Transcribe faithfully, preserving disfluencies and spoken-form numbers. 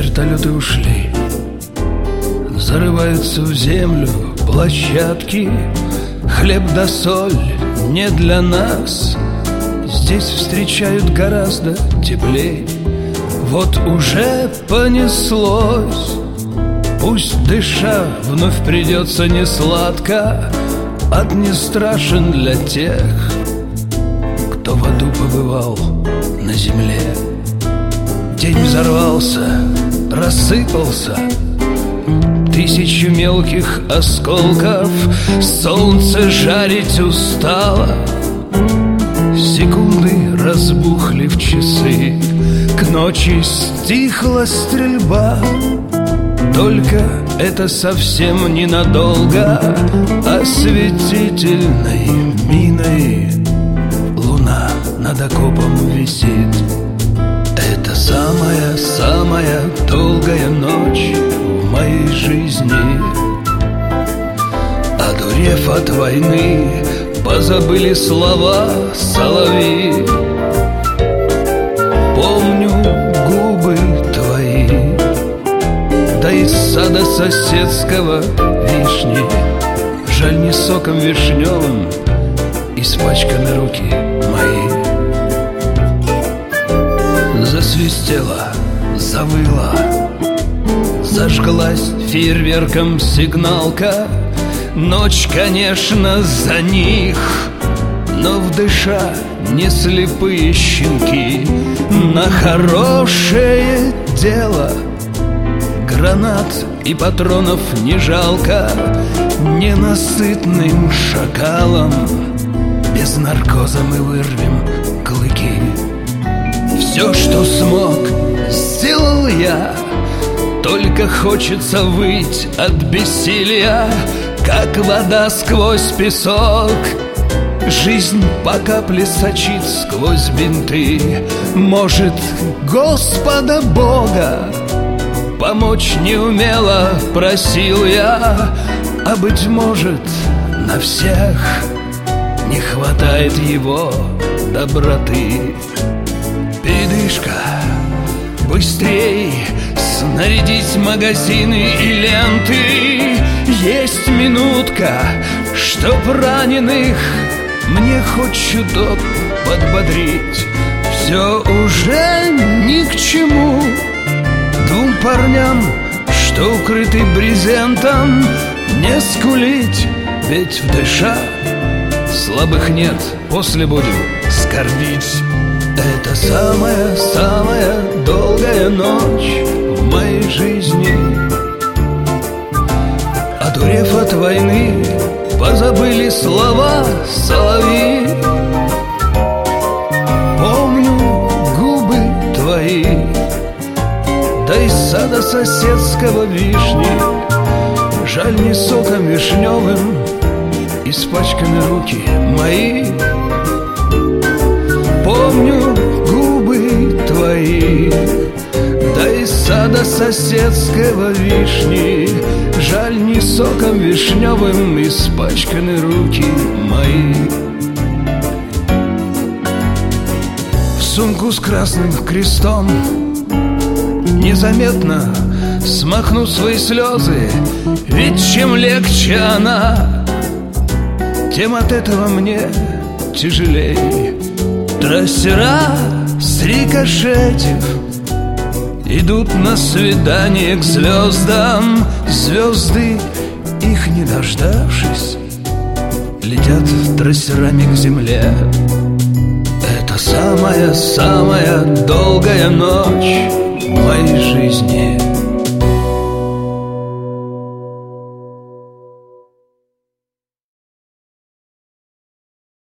Вертолеты ушли, зарываются в землю площадки. Хлеб да соль не для нас, здесь встречают гораздо теплей. Вот уже понеслось, пусть дыша вновь придется несладко. Ад не страшен для тех, кто в аду побывал на земле. День взорвался, рассыпался, тысячи мелких осколков. Солнце жарить устало, секунды разбухли в часы. К ночи стихла стрельба, только это совсем ненадолго. Осветительной миной луна над окопом висит. Это самая-самая долгая ночь в моей жизни. Одурев от войны, позабыли слова соловьи. Помню губы твои, да из сада соседского вишни. Жаль, не соком вишневым испачканы руки мои. Засвистела, завыла, зажглась фейерверком сигналка. Ночь, конечно, за них, но в дыша не слепые щенки. На хорошее дело гранат и патронов не жалко. Ненасытным шакалом без наркоза мы вырвем клыки. Все, что смог, сделал я, только хочется выть от бессилия. Как вода сквозь песок, жизнь по капле сочит сквозь бинты. Может, Господа Бога помочь не умела, просил я. А быть может, на всех не хватает его доброты. Передышка, быстрей снарядить магазины и ленты. Есть минутка, чтоб раненых мне хоть чуток подбодрить. Все уже ни к чему двум парням, что укрыты брезентом, не скулить, ведь в дыша слабых нет, после будем скорбить. Это самая-самая долгая ночь в моей жизни. Одурев от войны, позабыли слова соловьи. Помню губы твои, да из сада соседского вишни. Жаль, не соком вишневым испачканы руки мои. Помню губы твои, да из сада соседского вишни. Жаль, не соком вишневым испачканы руки мои. В сумку с красным крестом незаметно смахну свои слезы, ведь чем легче она, тем от этого мне тяжелей. Трассера срикошетив идут на свидание к звездам. Звезды, их не дождавшись, летят трассерами к земле. Это самая-самая долгая ночь в моей жизни.